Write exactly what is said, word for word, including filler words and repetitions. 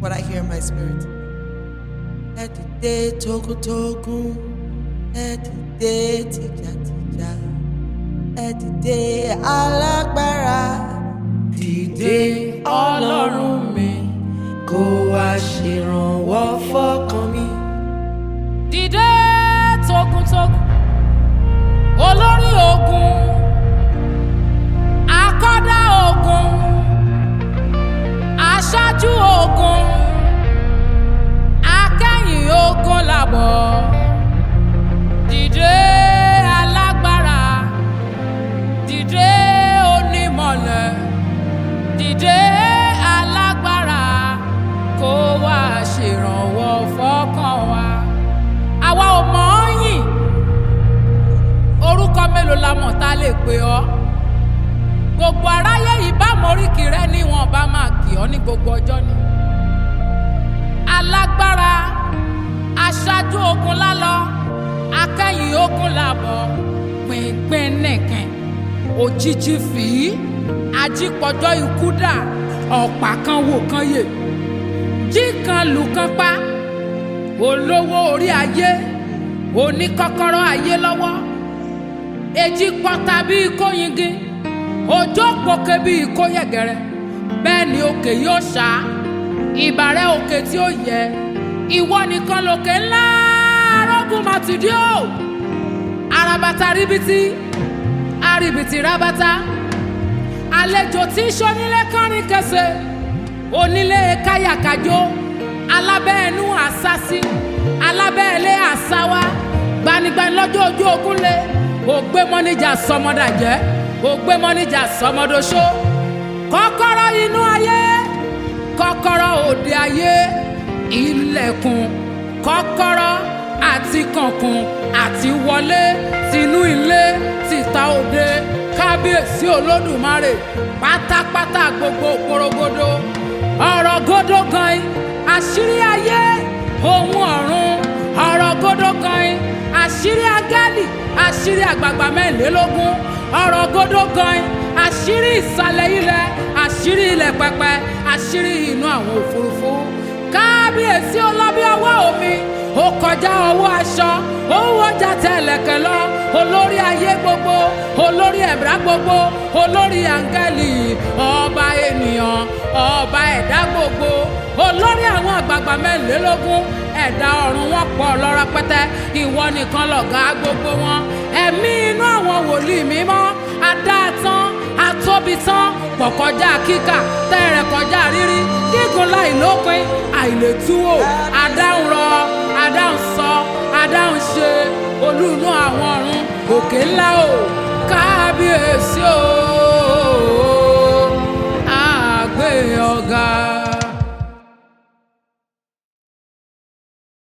what I hear in my spirit. Ẹ dìde tógúntógún, ẹ dìde tìjàtìjà, ẹ dìde alágbára. Dìde Ọlọ́run mi, kó wá ṣèrànwọ́ fọ́kàn mi. Dìde tógúntógún, olórí ogun, akọ́dá ogun, aṣáájú ogun, akẹ́yìn ogun làbọ̀. Dìde alágbára, dìde onímọ̀lẹ̀, dìde alágbára, kó wá ṣèrànwọ́ fọ́kàn wa. Àwa ò mọ̀ ọ́ yìn, orúkọ mélòó la mọ̀ tá lè pè ọ́. Gbogbo aráyé yìí bá moríkì rẹ ní wọn bá máa kì ọ́ ní gbogbo ọjọ́ ni. Alágbára, aṣáájú ogun lálọ, akẹ́yìn ogun làbọ̀, pínpín nìkan, òjijì fìí, ajípọ̀jọ́ ikú dà, ọ̀pá kan wò kan yè, jí kan lù kan pa, olówó orí ayé, oníkọ́kọ́rọ́ ayé lọ́wọ́, èjì pọ́ta bíi kóyingin, òjò pòkè bíi kóyẹ̀gẹ̀rẹ̀, bẹ́ẹ̀ ni òkè yóò ṣá, ìbàrẹ̀ òkè tí ó yẹ, ìwọ nìkan lòkè ńlá arógùn màtìdí o. Àràbàtà ríbitì, àríbitì rábàtà, àlejò tí sọ́nílé kánrin kẹsẹ̀, onílé káyàkájó, alábẹ́ẹ̀nú àsásí, alábẹ́ẹ̀lé àsáwá, gbanigbani lọ́jọ́ ojú ogun lé, ògbé mọ́níjà sọmọdàjẹ́, ògbé mọ́níjà sọmọdọ́ṣó, kọ́kọ́rọ́ inú ayé, kọ́kọ́rọ́ òde ayé, ilẹ̀kùn, kọ́kọ́rọ́ àti kànkùn àti wọlé, tinú ilé, tìta òde, kábíyèsí olódùmarè, pátápátá gbogbo porogodo, ọ̀rọ̀ gódó gan-an, àṣírí ayé, ohun ọ̀run, ọ̀rọ̀ gódó gan-an, àṣírí agálì, àṣírí àgbààgbà mẹ́rìnlélógún, ọ̀rọ̀ gódó gan-an, àṣírí ìsàlẹ̀ ilẹ̀, àṣírí ilẹ̀ pẹpẹ, àṣírí inú àwọn òfurufú. Kábíyèsí ọlọ́bí ọwọ́ omi, ó kọjá ọwọ́ aṣọ, ó wọjà tẹ̀lẹ̀kẹ̀ lọ, olórí ayé gbogbo, olórí ẹ̀dá gbogbo, olórí áńgẹ́lì, ọba ènìyàn, ọba ẹ̀dá gbogbo, olórí àwọn àgbààgbà mẹ́rìnlélógún, ẹ̀dá ọ̀run wọn pọ̀ lọ́rọ̀ pẹ́tẹ́, ìwọ nìkan lọ̀gá gbogbo wọn. Ẹ̀mí inú àwọn wòlíì mímọ́, adáàtán, atóbitán, pọ̀ kọjá kíkà, tẹ́rẹ̀ kọjá rírí, gígùn láì lópin, àìlétúwò, adáhùn rọ, adáhùn sọ, adáhùn ṣe, olú inú àwọn ọ̀run, òkè ńlá o, kábíyèsí o.